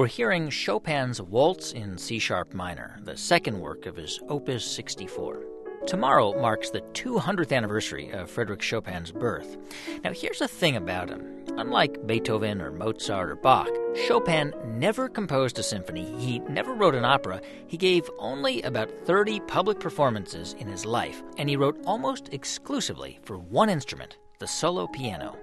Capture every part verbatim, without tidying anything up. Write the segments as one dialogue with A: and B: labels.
A: We're hearing Chopin's Waltz in C-sharp minor, the second work of his Opus sixty-four. Tomorrow marks the two hundredth anniversary of Frédéric Chopin's birth. Now, here's the thing about him. Unlike Beethoven or Mozart or Bach, Chopin never composed a symphony. He never wrote an opera. He gave only about thirty public performances in his life, and he wrote almost exclusively for one instrument, the solo piano.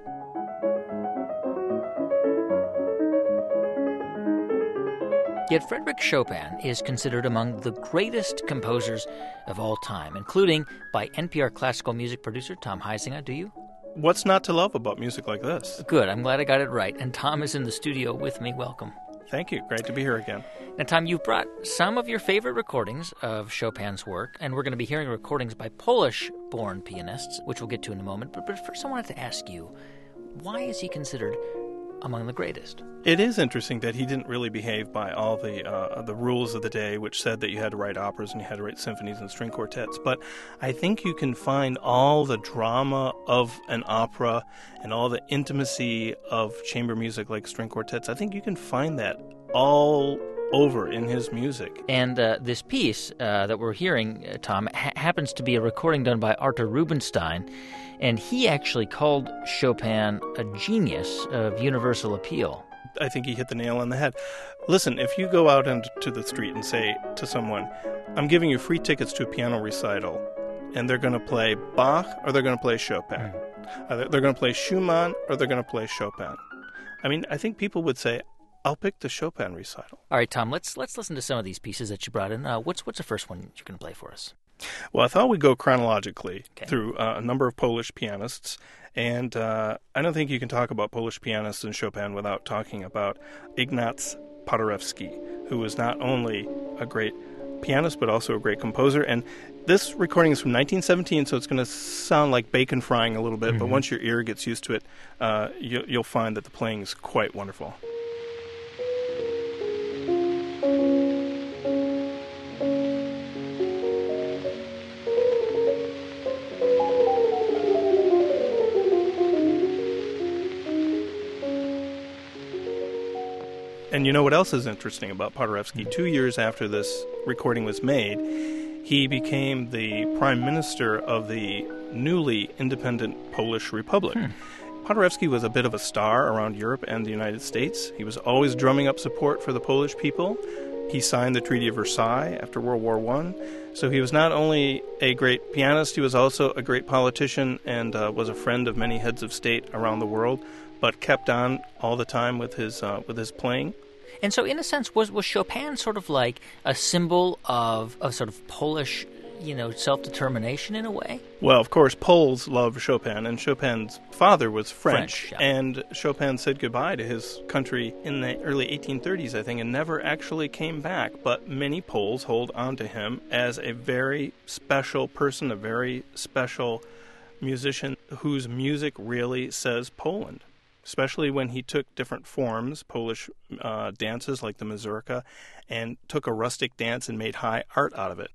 A: Yet Frédéric Chopin is considered among the greatest composers of all time, including by N P R classical music producer Tom Huizinga. Do you?
B: What's not to love about music like this?
A: Good. I'm glad I got it right. And Tom is in the studio with me. Welcome.
B: Thank you. Great to be here again.
A: Now, Tom, you've brought some of your favorite recordings of Chopin's work, and we're going to be hearing recordings by Polish-born pianists, which we'll get to in a moment. But, but first I wanted to ask you, why is he considered among the greatest?
B: It is interesting that he didn't really behave by all the uh, the rules of the day, which said that you had to write operas and you had to write symphonies and string quartets. But I think you can find all the drama of an opera and all the intimacy of chamber music like string quartets. I think you can find that all over in his music.
A: And uh, this piece uh, that we're hearing, uh, Tom, ha- happens to be a recording done by Artur Rubinstein, and he actually called Chopin a genius of universal appeal.
B: I think he hit the nail on the head. Listen, if you go out into the street and say to someone, I'm giving you free tickets to a piano recital, and they're going to play Bach or they're going to play Chopin. Mm. They're going to play Schumann or they're going to play Chopin. I mean, I think people would say, I'll pick the Chopin recital.
A: All right, Tom, let's let's listen to some of these pieces that you brought in. Uh, what's what's the first one you're going to play for us?
B: Well, I thought we'd go chronologically
A: okay.
B: through uh, a number of Polish pianists. And uh, I don't think you can talk about Polish pianists and Chopin without talking about Ignaz Paderewski, who was not only a great pianist but also a great composer. And this recording is from nineteen seventeen, so it's going to sound like bacon frying a little bit. Mm-hmm. But once your ear gets used to it, uh, you, you'll find that the playing is quite wonderful. And you know what else is interesting about Paderewski? Two years after this recording was made, he became the prime minister of the newly independent Polish Republic. Hmm. Paderewski was a bit of a star around Europe and the United States. He was always drumming up support for the Polish people. He signed the Treaty of Versailles after World War One. So he was not only a great pianist, he was also a great politician and uh, was a friend of many heads of state around the world, but kept on all the time with his uh, with his playing.
A: And so, in a sense, was was Chopin sort of like a symbol of, of sort of Polish, you know, self-determination in a way?
B: Well, of course, Poles love Chopin, and Chopin's father was French.
A: French, yeah.
B: And Chopin said goodbye to his country in the early eighteen thirties, I think, and never actually came back. But many Poles hold on to him as a very special person, a very special musician whose music really says Poland. Especially when he took different forms, Polish uh, dances like the mazurka, and took a rustic dance and made high art out of it.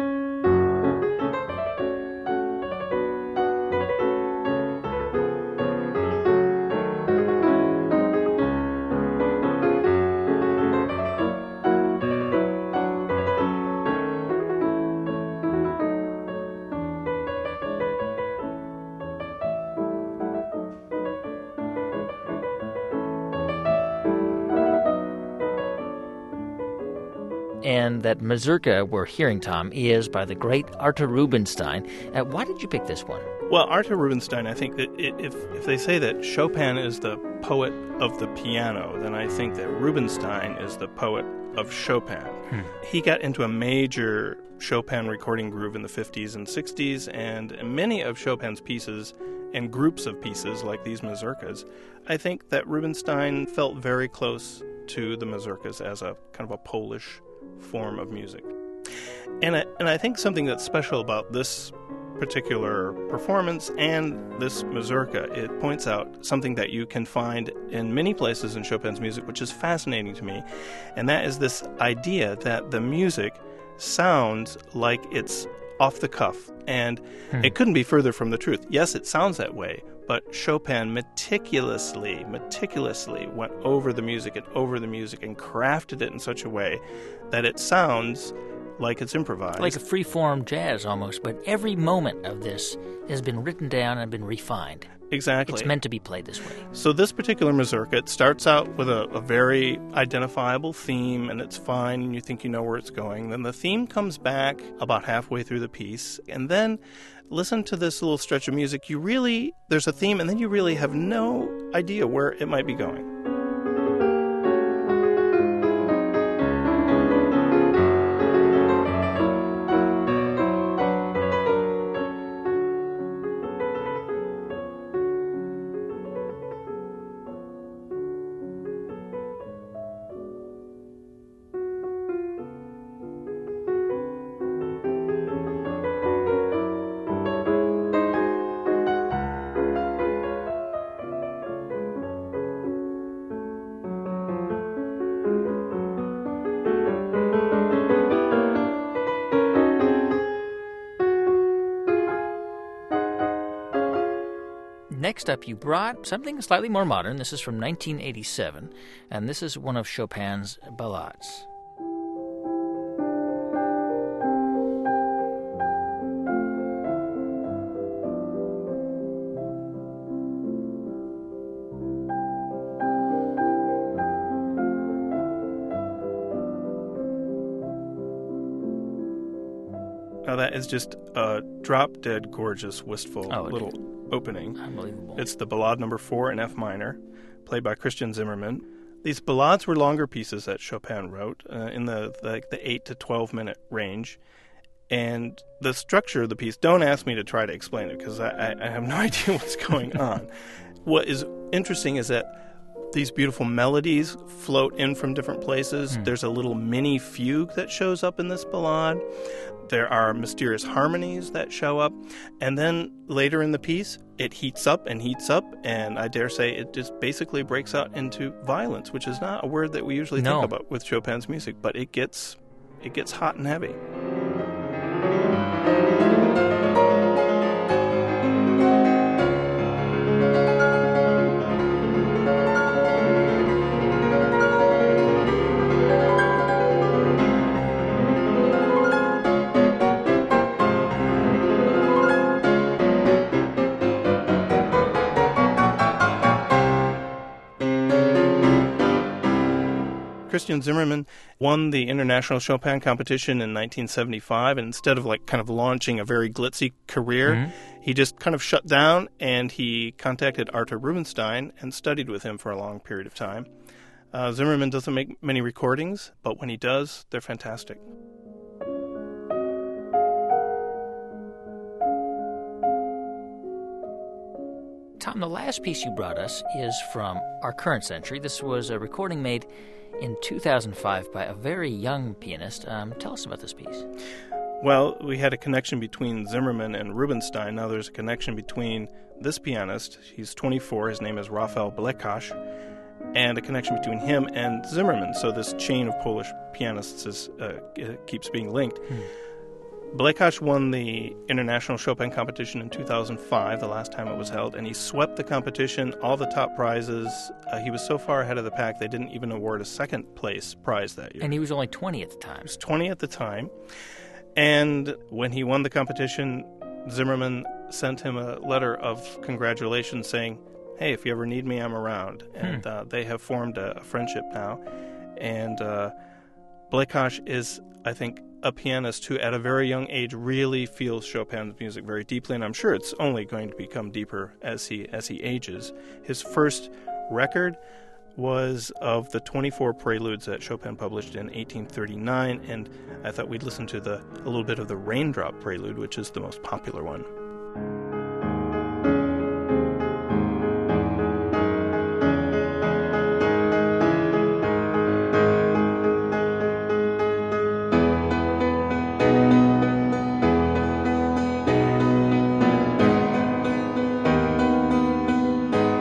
A: And that mazurka we're hearing, Tom, is by the great Artur Rubinstein. Uh, why did you pick this one?
B: Well, Artur Rubinstein, I think that if if they say that Chopin is the poet of the piano, then I think that Rubinstein is the poet of Chopin. Hmm. He got into a major Chopin recording groove in the fifties and sixties, and many of Chopin's pieces and groups of pieces like these mazurkas, I think that Rubinstein felt very close to the mazurkas as a kind of a Polish form of music. And I, and I think something that's special about this particular performance and this mazurka, it points out something that you can find in many places in Chopin's music, which is fascinating to me, and that is this idea that the music sounds like it's off the cuff, and
A: hmm.
B: it couldn't be further from the truth. Yes, it sounds that way, but Chopin meticulously, meticulously went over the music and over the music and crafted it in such a way that it sounds like it's improvised.
A: Like a free-form jazz almost, but every moment of this has been written down and been refined.
B: Exactly.
A: It's meant to be played this way.
B: So this particular mazurka, it starts out with a, a very identifiable theme, and it's fine, and you think you know where it's going. Then the theme comes back about halfway through the piece, and then listen to this little stretch of music. You really, there's a theme, and then you really have no idea where it might be going.
A: Next up, you brought something slightly more modern. This is from nineteen eighty-seven, and this is one of Chopin's ballades.
B: Now that is just a drop-dead gorgeous, wistful
A: oh,
B: little opening.
A: Unbelievable.
B: It's the Ballade number four in F minor, played by Christian Zimmermann. These ballades were longer pieces that Chopin wrote uh, in the, the the eight to twelve minute range. And the structure of the piece, don't ask me to try to explain it because I, I have no idea what's going on. What is interesting is that these beautiful melodies float in from different places. Mm. There's a little mini fugue that shows up in this ballade. There are mysterious harmonies that show up. And then later in the piece, it heats up and heats up, and I dare say it just basically breaks out into violence, which is not a word that we usually
A: no.
B: think about with Chopin's music, but it gets it gets hot and heavy. Christian Zimmermann won the International Chopin Competition in nineteen seventy-five, and instead of like kind of launching a very glitzy career, mm-hmm. he just kind of shut down, and he contacted Artur Rubinstein and studied with him for a long period of time. Uh, Zimmermann doesn't make many recordings, but when he does, they're fantastic.
A: Tom, the last piece you brought us is from our current century. This was a recording made in two thousand five by a very young pianist. Um, tell us about this piece.
B: Well, we had a connection between Zimmermann and Rubinstein. Now there's a connection between this pianist, he's twenty-four, his name is Rafał Blekasz, and a connection between him and Zimmermann. So this chain of Polish pianists is, uh, keeps being linked. Hmm. Blekasz won the International Chopin Competition in two thousand five, the last time it was held, and he swept the competition, all the top prizes. Uh, he was so far ahead of the pack, they didn't even award a second place prize that year.
A: And he was only twenty at the time.
B: He was twenty at the time. And when he won the competition, Zimmermann sent him a letter of congratulations saying, hey, if you ever need me, I'm around. And hmm. uh, they have formed a, a friendship now. And uh, Blekasz is, I think, a pianist who at a very young age really feels Chopin's music very deeply, and I'm sure it's only going to become deeper as he as he ages. His first record was of the twenty-four preludes that Chopin published in eighteen thirty-nine, and I thought we'd listen to the a little bit of the Raindrop Prelude, which is the most popular one.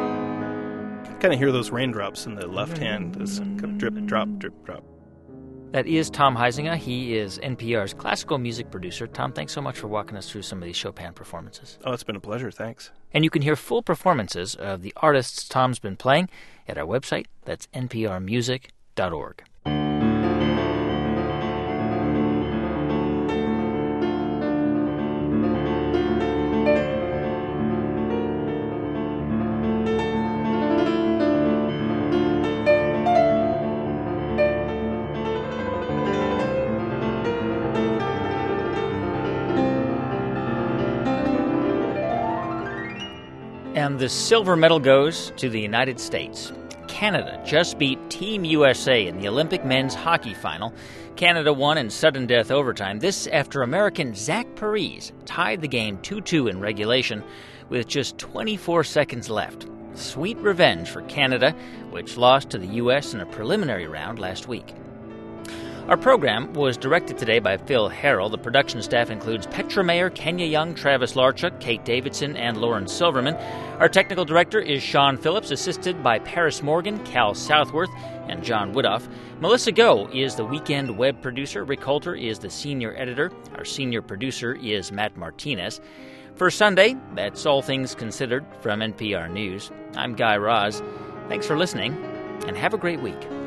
B: Kind of hear those raindrops in the left hand, this kind of drip, drop, drip, drop.
A: That is Tom Huizinga. He is N P R's classical music producer. Tom, thanks so much for walking us through some of these Chopin performances.
B: Oh, it's been a pleasure. Thanks.
A: And you can hear full performances of the artists Tom's been playing at our website. That's n p r music dot org. And the silver medal goes to the United States. Canada just beat Team U S A in the Olympic men's hockey final. Canada won in sudden death overtime. This after American Zach Parise tied the game two two in regulation with just twenty-four seconds left. Sweet revenge for Canada, which lost to the U S in a preliminary round last week. Our program was directed today by Phil Harrell. The production staff includes Petra Mayer, Kenya Young, Travis Larchuk, Kate Davidson, and Lauren Silverman. Our technical director is Sean Phillips, assisted by Paris Morgan, Cal Southworth, and John Woodoff. Melissa Goh is the weekend web producer. Rick Holter is the senior editor. Our senior producer is Matt Martinez. For Sunday, that's All Things Considered from N P R News. I'm Guy Raz. Thanks for listening, and have a great week.